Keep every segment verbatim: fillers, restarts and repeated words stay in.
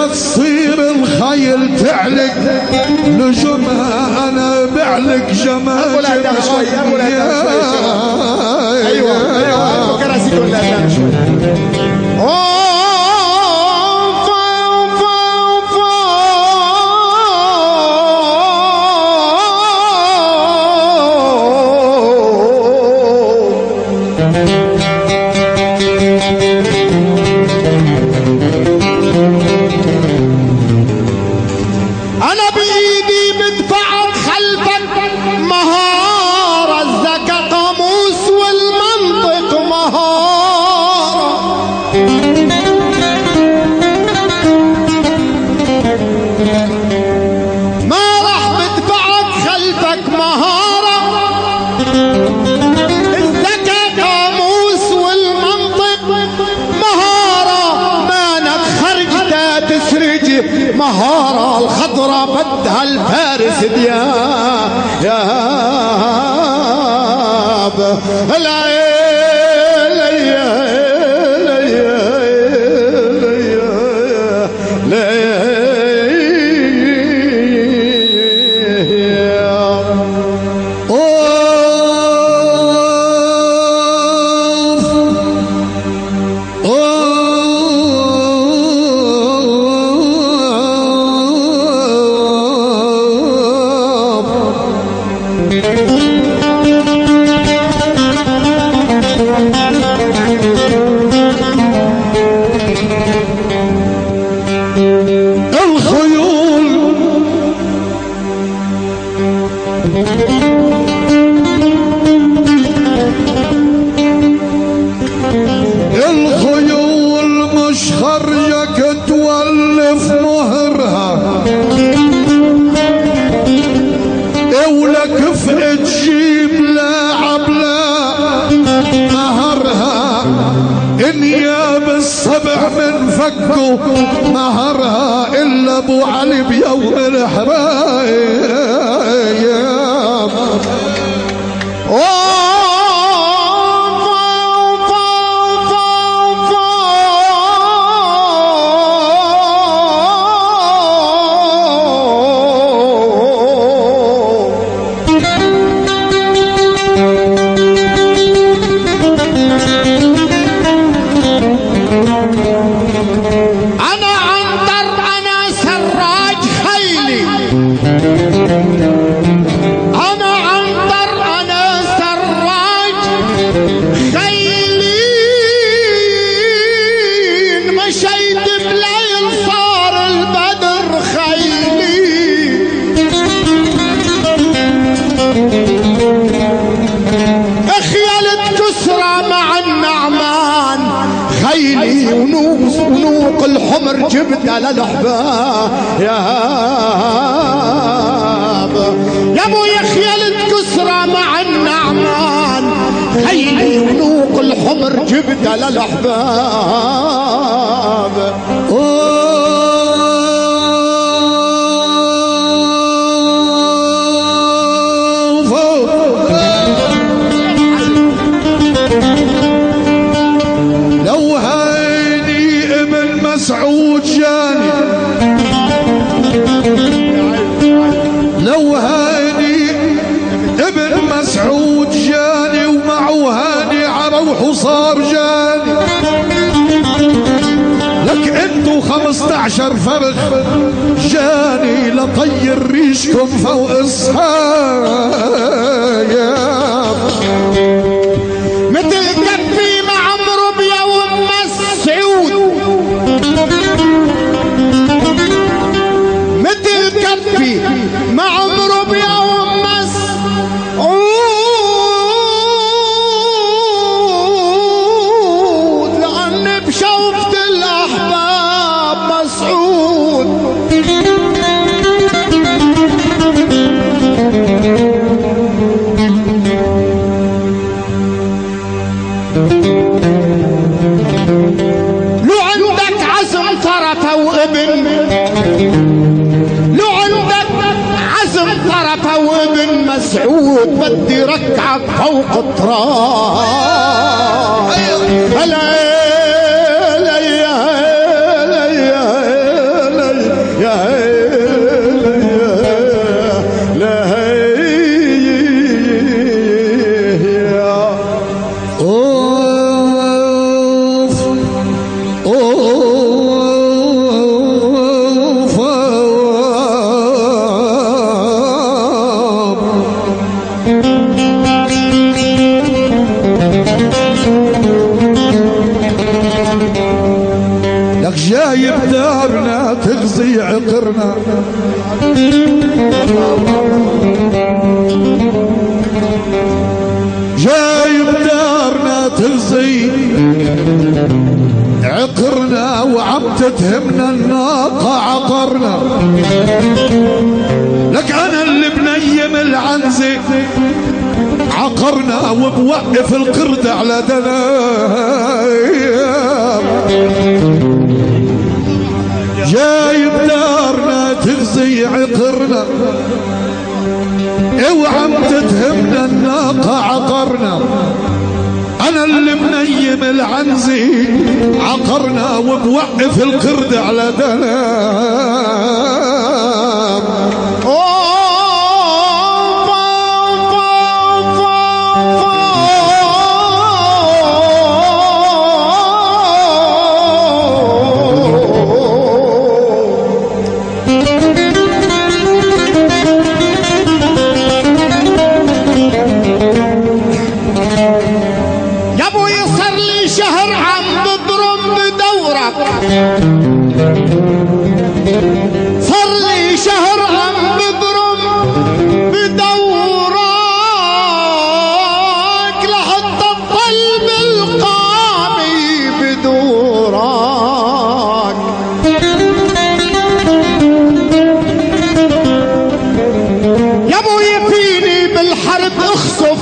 تصير الخيل تعلق نجمها انا بعلق جمال. ايوه ايوه كراسي ولا شوي. مهارة الخضرة بدها الفارس دياب مهرها إلا أبو علي بيوم الحرايب. الحمر جبت على الأحباب يا يا ابو يخيل الكسرى مع النعمان خيلي ونوق الحمر جبت على الأحباب. مسعود جاني لو هاني ابن مسعود جاني ومعه هاني عرو حصار جاني لك انتو خمسة عشر فرخ جاني لطير ريشكم فوق الصحاب مثل كفي مع عمرو بيوم مسعود مثل كفي مع عمرو بيوم مسعود لأني بشوفت الأحباب مسعود لو عندك عزم طرفة وابن لو عندك عزم طرفة وابن مسعود بدي ركعك فوق التراب. هلا هلا هلا تغزي عقرنا جايب دارنا تغزي عقرنا وعم تتهمنا الناقة عقرنا لك انا اللي بنيم العنزة عقرنا وبوقف القرد على دنايا جايب دارنا تغزي عقرنا وعم تتهمنا الناقة عقرنا انا اللي بنيم العنزي عقرنا وبوقف القرد على دلام صار لي شهر عم بضرب بدورك لحتى تضل بالقامي بدورك يا ابوي فيني بالحرب اخسف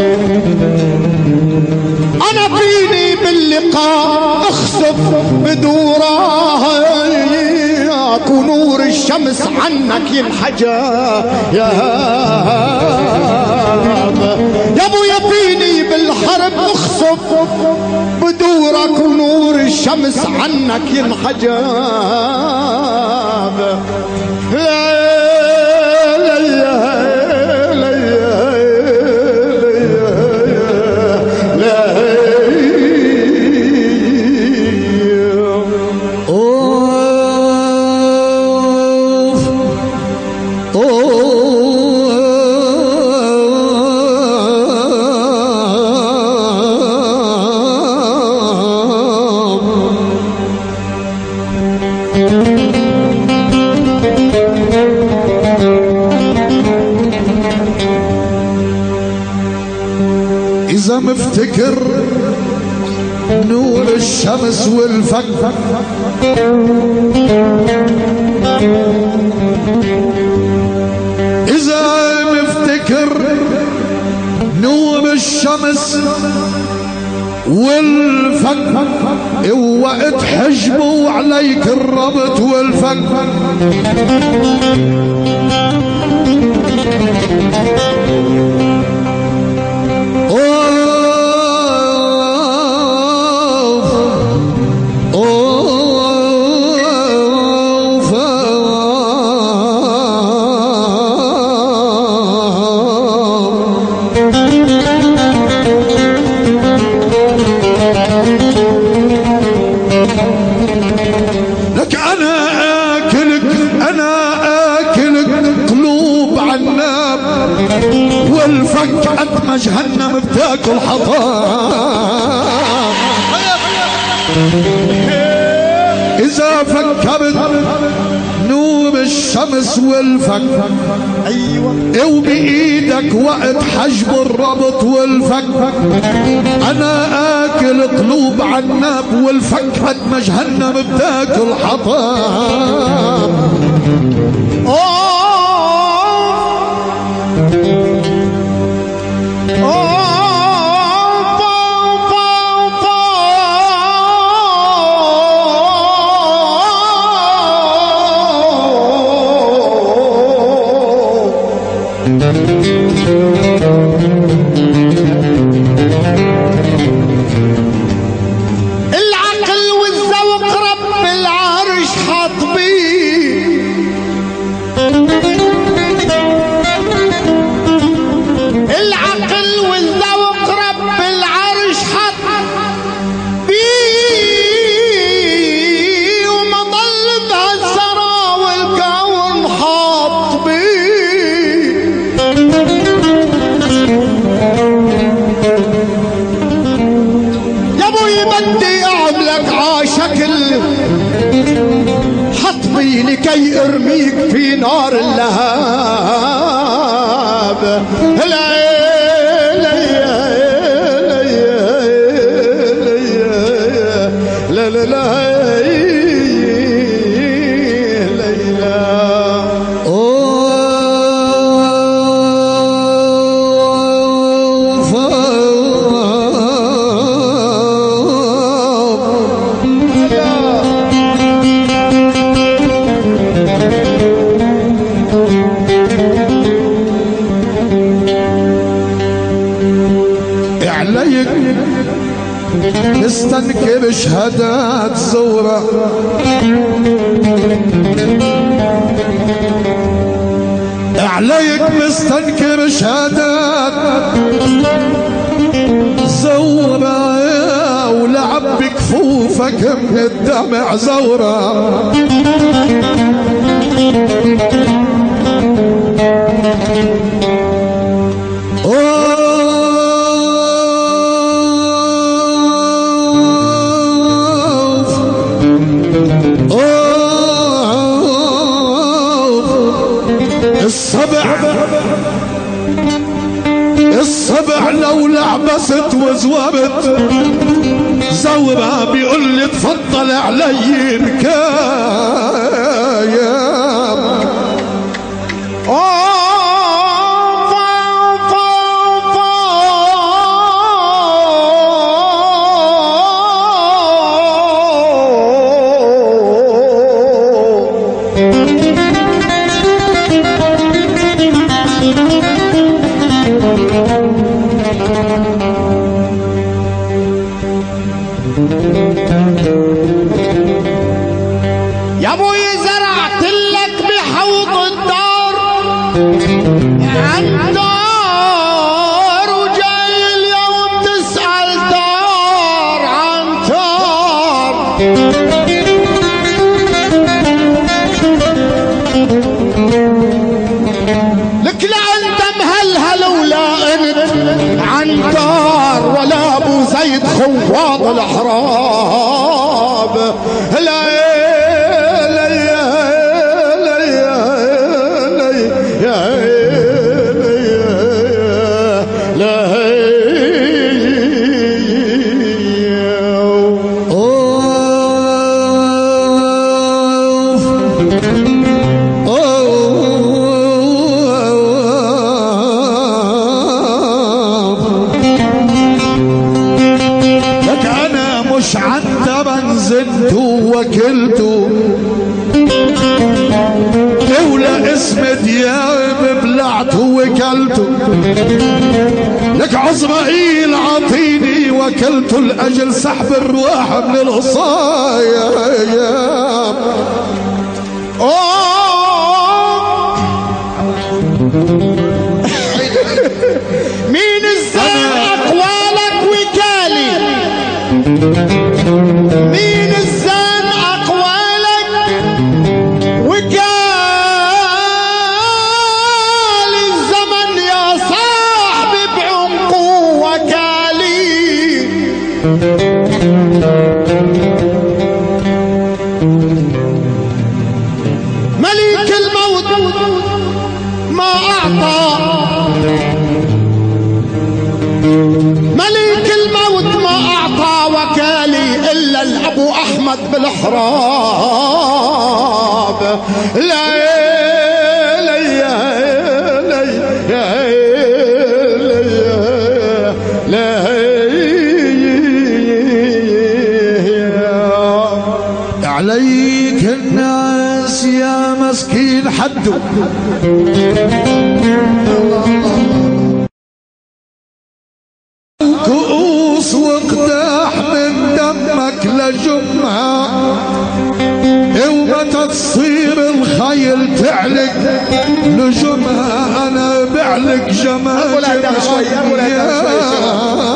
انا فيني باللقاء اخسف بدورك ونور الشمس عنك ينحجب يا يا ابويا فيني بالحرب اخسف بدورك ونور الشمس عنك ينحجب إذا مفتكر نور الشمس والفك إذا مفتكر نور الشمس والفك وقت حجبه عليك الربط والفك لك انا اكلك انا اكلك قلوب عناب والفك قد جهنم بتاكل حطام اذا فكرت نور الشمس والفك ايوه وبايدك وقت حجب الربط والفك انا اكل قلوب عناب والفك قد ما جهنم بتاكل حطام العقل والذوق رب العرش حاط بيه لكي ارميك في نار اللهب. لا لا لا لا نستنكر شهادات زورة عليك مستنكر شهادات زورة ولعب بكفوفك من الدمع زورة. الصبع الصبع لو لعبست وزوبت زورة بيقول لي تفضل علي الكاية. يا ابوي زرعت لك بحوض الدار عن دار وجاي اليوم تسأل دار عن دار. لك لا انت مهلهل ولا انت عن دار ولا ابو زيد خواب الاحراب. لا وكلته ولا اسم دياب بلعته وكلته. لك عزرائيل عطيني وكلته لأجل سحب الرواح من الغصايا. مين الزين أقوالك وكالي؟ مين الزين أقوالك وكالي؟ الزمن يا صاحبي بعمقه وكالي. مليك الموت ما أعطى، مليك الموت ما أعطى وكالي إلا الأبو أحمد بالحراب. لا لا يا لا يا لا عليك الناس يا مسكين حدو كؤوس وقداح من دمك لجمها، ومتى تصير الخيل تعلق نجمها. انا بعلق جمال